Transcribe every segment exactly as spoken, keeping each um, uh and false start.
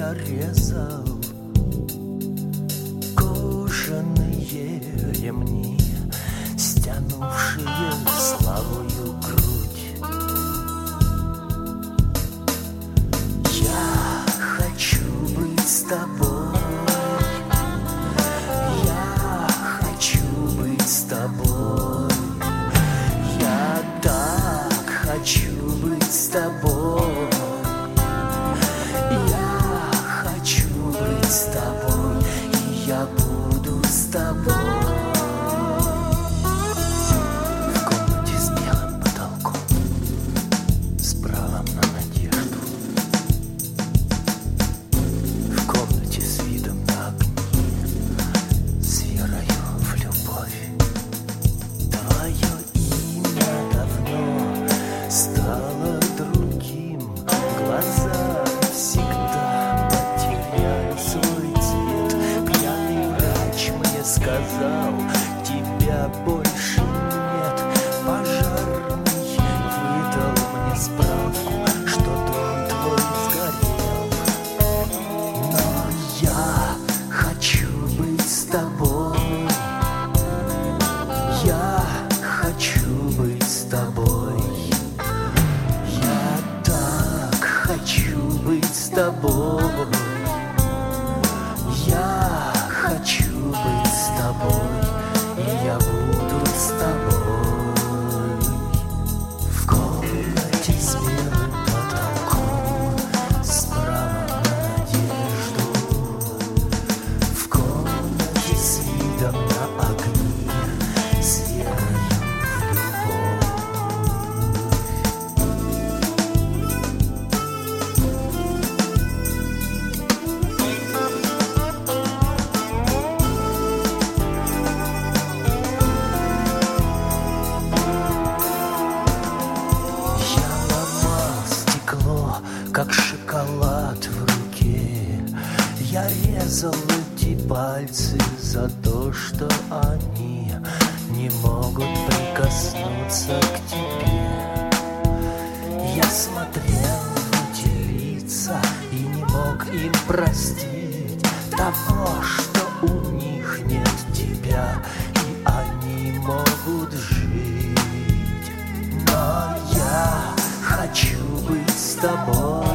я резал кожаные ремни, стянувшие славою грудь. Я хочу быть с тобой, я хочу быть с тобой, я так хочу быть с тобой. С тобой, и я буду с тобой. В комнате с белым потолком, с правом на надежду. В комнате с видом на огни, с верою в любовь. Твое имя давно стало другим, глаза всегда потеряли свой цвет. Пьяный врач мне сказал, тебя больше нет. Пожарный выдал мне справку, что дом твой сгорел. Но я хочу быть с тобой, я хочу быть с тобой, я так хочу быть с тобой. Я хочу быть с тобой, и я буду с тобой. В комнате с белым потолком, с правом на надежду. В комнате с видом на огни, с верою в любовь. Как шоколад в руке, я резал эти пальцы за то, что они не могут прикоснуться к тебе. Я смотрел в эти лица и не мог им простить того, что у них нет тебя, и они могут жить. Но я хочу быть с тобой,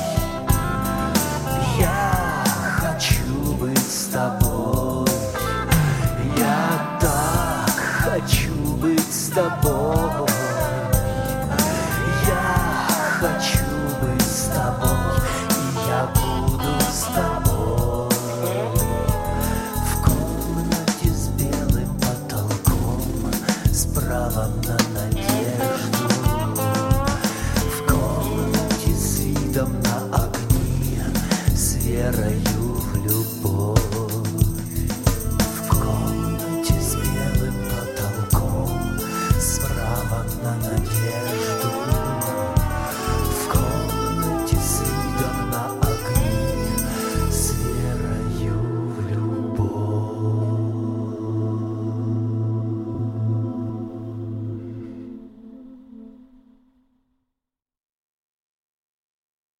я хочу быть с тобой, я так хочу быть с тобой, я хочу быть с тобой, и я буду с тобой. В комнате с белым потолком, с правом на надежду. В комнате с видом на огни, с верою